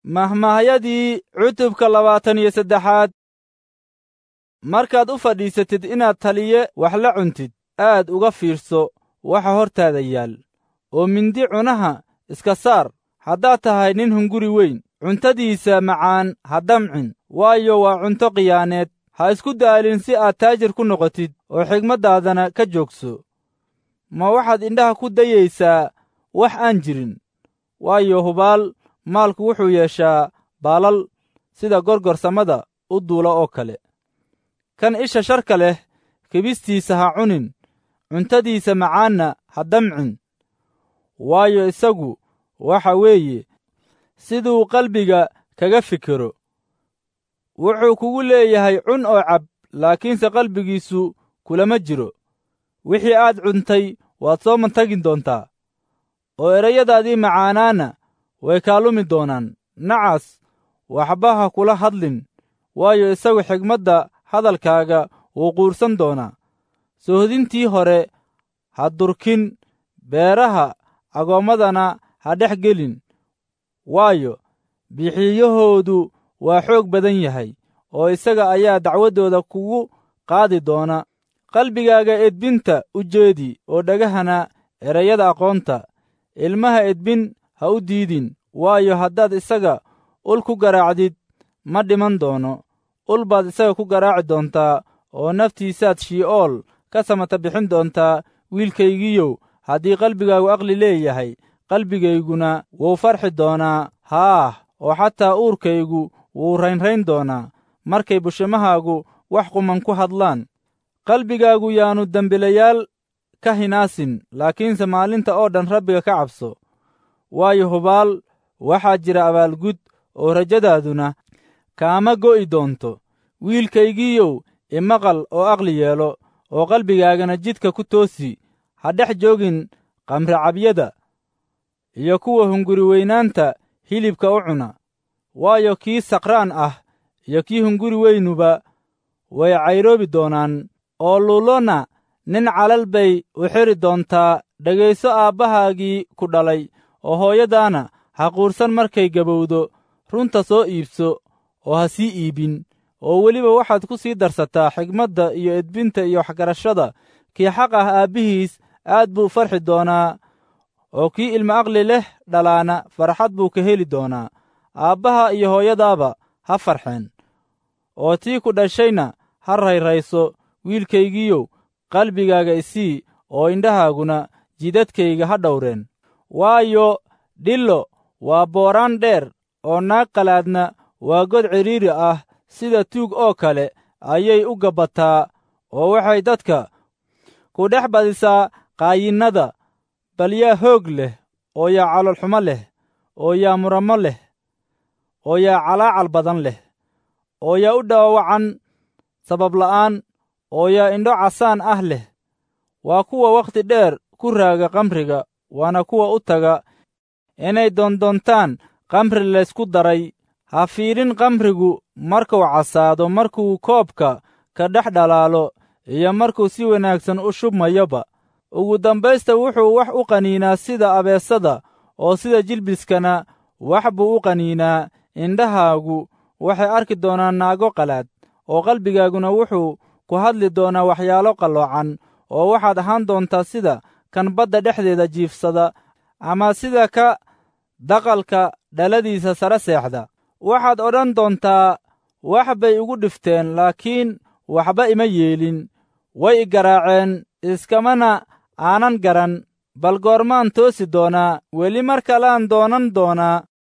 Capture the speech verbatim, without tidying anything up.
mahmaahyadii cutubka labaatan iyo saddexaad. markaad u fadhiisatid inaad taliye wax la cuntid, aad uga fiirso waxa hortaada yaal, oo mindi cunaha iska saar. haddaad tahay nin hunguri weyn, cuntadiisa macaan ha damcin, waayo waa cunto khiyaaneed. ha isku daalin si aad taajir ku noqotid, oo xigmaddaadana ka joogso. ma waxaad indhaha ku dayaysaa wax aan jirin? waayo hubaal maalku wuxuu yeeshaa baalal sida gorgor samada u duula oo kale. kan isha sharka leh kibistiisa ha cunin, cuntadiisa macaanna ha damcin, waayo isagu waxa weeye siduu qalbiga kaga fikiro. wuxuu kugu leeyahay cun oo cab, laakiinse qalbigiisu kulama jiro. wixii aad cuntay waad soo mantagin doontaa, oo erayadaadii macaanaana way kaa lumi doonaan. nacas waxba ha kula hadlin, waayo isagu xigmadda hadalkaaga wuu quursan doonaa. sohdintii hore ha durkin, beeraha agoommadana ha dhex gelin, waayo bixiyahoodu waa xoog badan yahay, oo isaga ayaa dacwaddooda kugu qaadi doona. qalbigaaga edbinta u jeedi, oo dhagahana erayada aqoonta. ilmaha edbin ha u diidin, waayo haddaad isaga ul ku garaacdid ma dhiman doono. ul baad isaga ku garaaci doontaa, oo naftiisaad shi'ool ka samata bixin doontaa. wiilkaygiiyow, haddii qalbigaagu aqli leeyahay, qalbigayguna wuu farxi doonaa. haah, oo xataa uurkaygu wuu raynrayn doonaa markay bushimahaagu wax quman ku hadlaan. qalbigaagu yaannu dembilayaal ka hinaasin, laakiinse maalinta oo dhan rabbiga ka cabso. waayo hubaal waxaa jira abaalgud, oo rajadaaduna kaama go'i doonto. wiilkaygiiyow, imaqal oo aqli yeelo, oo qalbigaagana jidka ku toosi. ha dhex joogin qamracabyada iyo kuwa hunguri weynaanta hilibka u cuna, waayo kii saqraan ah iyo kii hunguri weynuba way cayroobi doonaan. oo luulona nin calal bay u xidhi doontaa. dhegayso aabbahaagii ku dhalay, oo hooyadaana ha quursan markay gabowdo. runta soo iibso oo ha sii iibin, oo weliba waxaad ku sii darsataa xigmadda iyo edbinta iyo waxgarashada. kii xaq ah aabbihiis aad buu farxi doonaa, oo kii ilmo aqli leh dhalaana farxad buu ka heli doonaa. aabbaha iyo hooyadaaba ha farxeen, oo tii ku dhashayna ha rayrayso. wiilkaygiiyow, qalbigaaga isii, oo indhahaaguna jidadkayga ha dhowreen. waayo dhillo waa booraan dheer, oo naag qalaadna waa god cidhiiri ah. sida tuug oo kale ayay u gabbataa, oo waxay dadka ku dhex badisaa qaayinnada. bal yaa hoog leh, oo yaa caloolxumo leh, oo yaa muramo leh, oo yaa calaacal badan leh, oo yaa u dhaawacan sabab la'aan, oo yaa indho casaan ah leh. waa kuwa wakhti dheer ku raaga kamriga, waana kuwa u taga inay doondoontaan kamri laysku daray. ha fiirin kamrigu markuu casaado, markuu koobka ka dhex dhalaalo, iyo markuu si wanaagsan u shubmayoba. ugu dambaysta wuxuu wax u qaniinaa sida abeesada, oo sida jilbiskana wax buu u qaniinaa. indhahaagu waxay arki doonaan naago qalaad, oo qalbigaaguna wuxuu ku hadli doonaa waxyaalo qalloocan. oo waxaad ahaan doontaa sida kan badda dhexdeeda jiifsada, ama sida ka daqalka dhaladiisa sare seexda. waxaad odhan doontaa, wax bay igu dhifteen, laakiin waxba ima yeelin. way i garaaceen, iskamana aanan garan. bal goormaan toosi doonaa? weli mar kalaan doonan doonaa.